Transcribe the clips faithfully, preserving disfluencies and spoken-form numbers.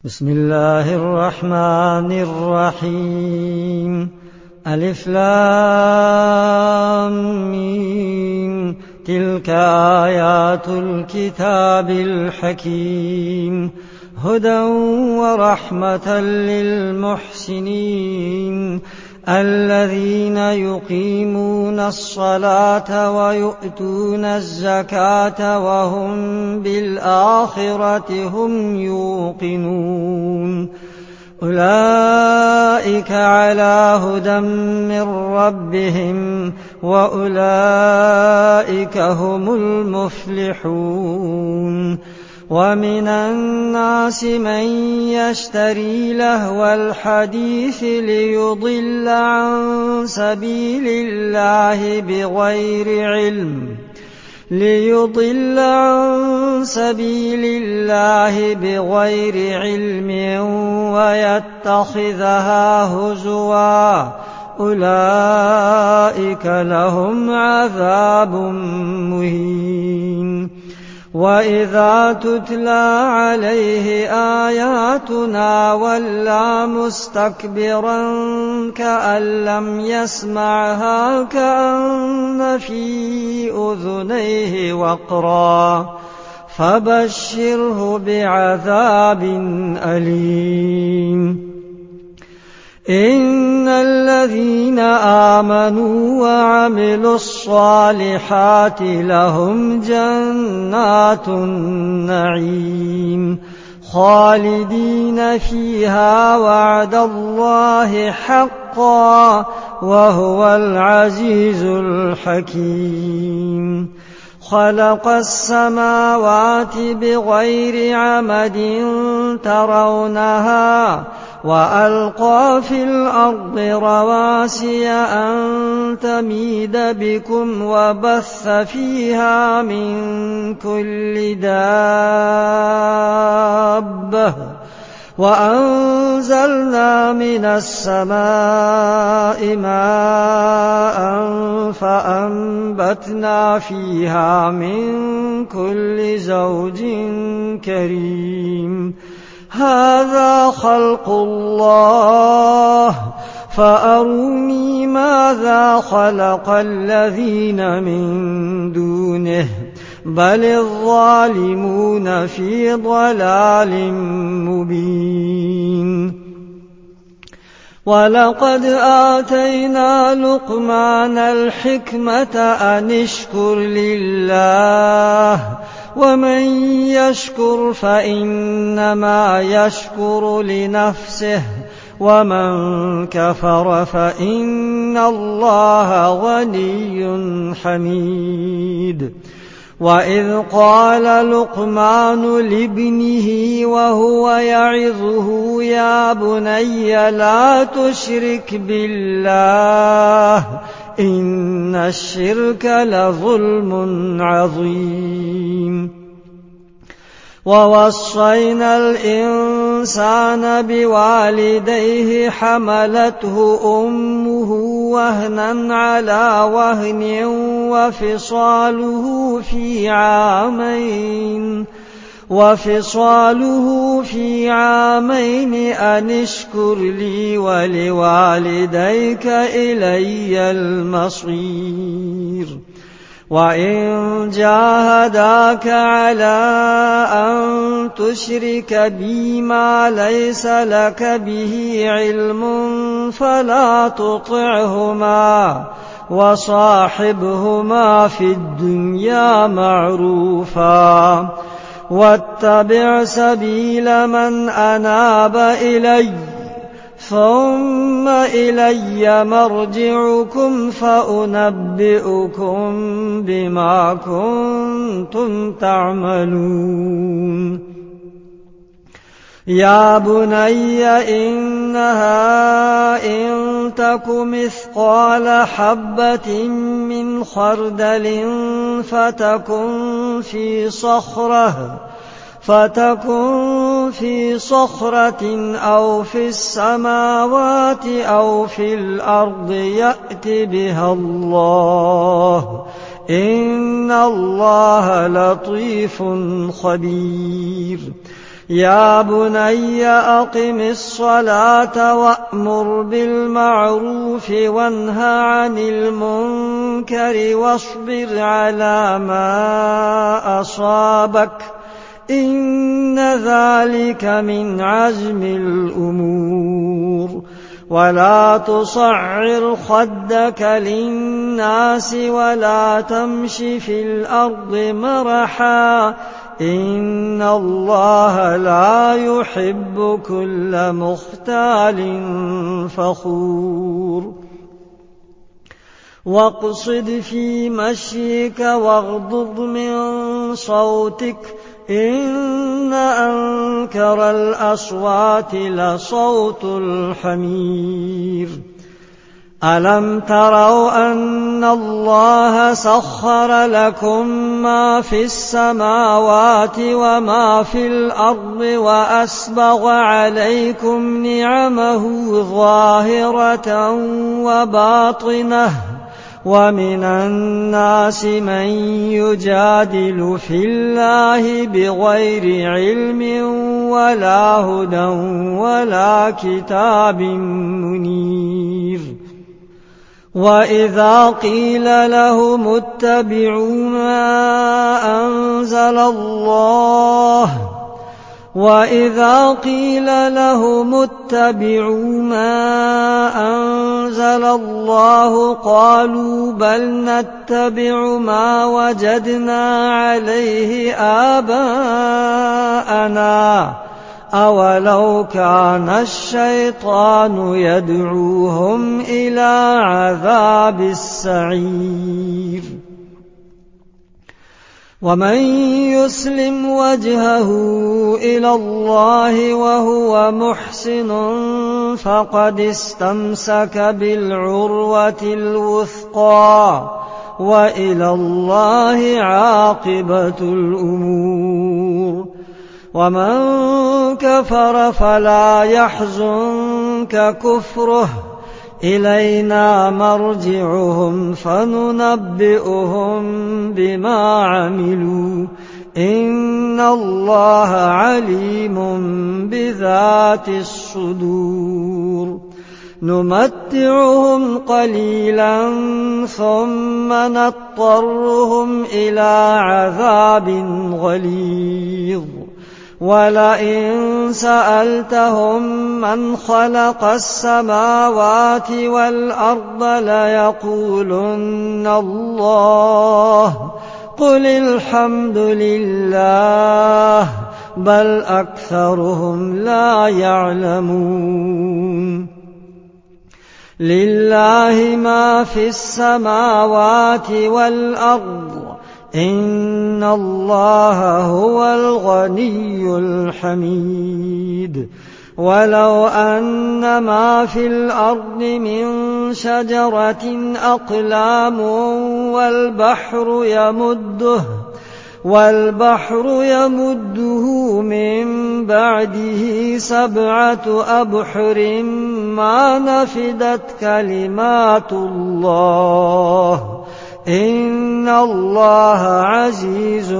بسم الله الرحمن الرحيم. ألف لام ميم. تلك آيات الكتاب الحكيم، هدى ورحمة للمحسنين الذين يقيمون الصلاة ويؤتون الزكاة وهم بالآخرة هم يوقنون. أولئك على هدى من ربهم وأولئك هم المفلحون. ومن الناس من يشتري لهو الحديث ليضل عن سبيل الله بغير علم ليضل عن سبيل الله بغير علم ويتخذها هزوا، أولئك لهم عذاب مهين. وإذا تتلى عليه آياتنا ولى مستكبرا كأن لم يسمعها كأن في أذنيه وقرا، فبشره بعذاب أليم. إن الذين آمنوا وعملوا الصالحات لهم جنات النعيم خالدين فيها وعد الله حقا وهو العزيز الحكيم. خلق السماوات بغير عمد ترونها وألقى في الأرض رواسي أن تميد بكم وبث فيها من كل دابة وأنزلنا من السماء ماء فأنبتنا فيها من كل زوج كريم. هذا خلق الله فأروني ماذا خلق الذين من دونه بل الظالمون في ضلال مبين. ولقد آتينا لقمان الحكمة أن اشكر لله ومن يشكر فإنما يشكر لنفسه ومن كفر فإن الله غني حميد. وإذ قال لقمان لابنه وهو يعظه يا بني لا تشرك بالله إن الشرك لظلم عظيم. ووصينا الإنسان بوالديه حملته أمه وهنا على وهن وفصاله في عامين وفصاله في عامين أن اشكر لي ولوالديك إلي المصير. وإن جاهداك على أن تشرك بي ما ليس لك به علم فلا تطعهما وصاحبهما في الدنيا معروفا واتبع سبيل من أناب إلي ثم إلي مرجعكم فأنبئكم بما كنتم تعملون. يا بني إنها إن تك مثقال حبة من خردل فتكن في صخرة فتكن في صخرة أو في السماوات أو في الأرض يأت بها الله إن الله لطيف خبير. يا بني أقم الصلاة وأمر بالمعروف وانه عن المنكر واصبر على ما أصابك إن ذلك من عزم الأمور ولا تصعر خدك للناس ولا تمش في الأرض مرحا إن الله لا يحب كل مختال فخور واقصد في مشيك واغضض من صوتك إن أنكر الأصوات لصوت الحمير ألم تروا أن الله سخر لكم ما في السماوات وما في الأرض وأسبغ عليكم نعمه ظاهرة وباطنة ومن الناس من يجادل في الله بغير علم ولا هدى ولا كتاب منير وإذا قيل لهم اتبعوا ما أنزل الله وإذا قيل لهم اتبعوا ما أنزل الله قالوا بل نتبع ما وجدنا عليه آباءنا أولو كان الشيطان يدعوهم إلى عذاب السعير ومن يسلم وجهه إلى الله وهو محسن فقد استمسك بالعروة الوثقى وإلى الله عاقبة الأمور ومن كفر فلا يحزنك كفره إلينا مرجعهم فننبئهم بما عملوا إن الله عليم بذات الصدور نمتعهم قليلا ثم نضطرهم إلى عذاب غليظ ولئن سألتهم من خلق السماوات والأرض ليقولن الله قل الحمد لله بل أكثرهم لا يعلمون لله ما في السماوات والأرض إن الله هو الغني الحميد ولو أن ما في الأرض من شجرة أقلام والبحر يمده والبحر يمده من بعده سبعة أبحر ما نفدت كلمات الله إن الله عزيز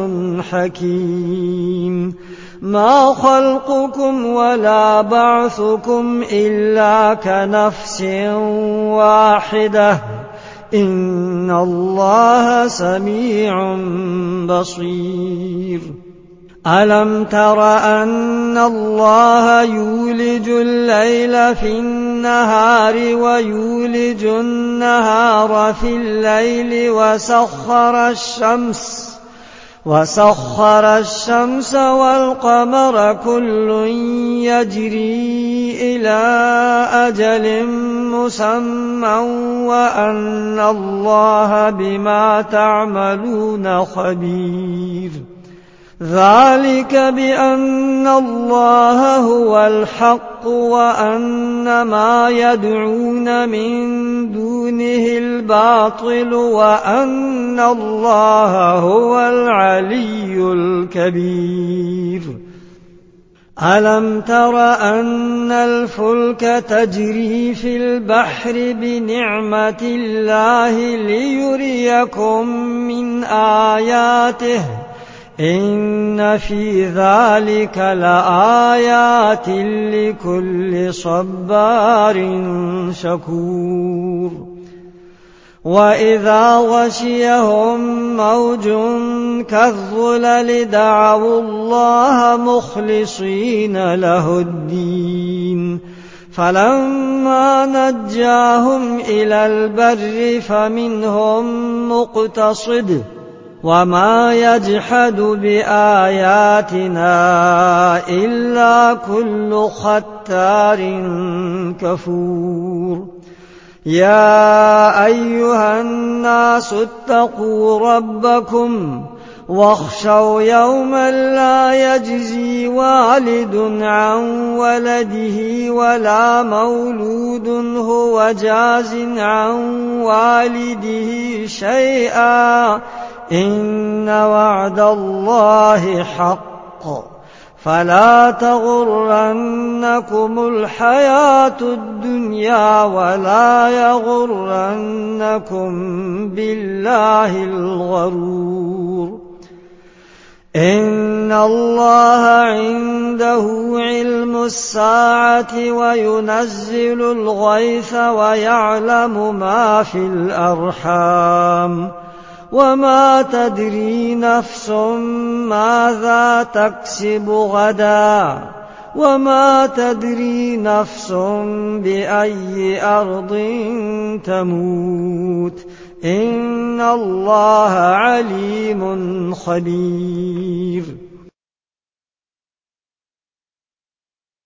حكيم ما خلقكم ولا بعثكم إلا كنفس واحدة إن الله سميع بصير ألم تر أن الله يولج الليل في النهار ويولج النهار في الليل وسخر الشمس وسخر الشمس والقمر كل يجري إلى أجل مسمى وأن الله بما تعملون خبير ذلك بأن الله هو الحق وأن ما يدعون من دونه الباطل وأن الله هو العلي الكبير ألم تر أن الفلك تجري في البحر بنعمة الله ليريكم من آياته إن في ذلك لآيات لكل صبار شكور وإذا غشيهم موج كالظلل دعوا الله مخلصين له الدين فلما نجاهم إلى البر فمنهم مقتصد وما يجحد بآياتنا إلا كل ختار كفور يا أيها الناس اتقوا ربكم واخشوا يوما لا يجزي والد عن ولده ولا مولود هو جاز عن والده شيئا إن وعد الله حق فلا تغرنكم الحياة الدنيا ولا يغرنكم بالله الغرور إن الله عنده علم الساعة وينزل الغيث ويعلم ما في الأرحام وما تدري نفس ماذا تكسب غدا وما تدري نفس بأي أرض تموت إن الله عليم خبير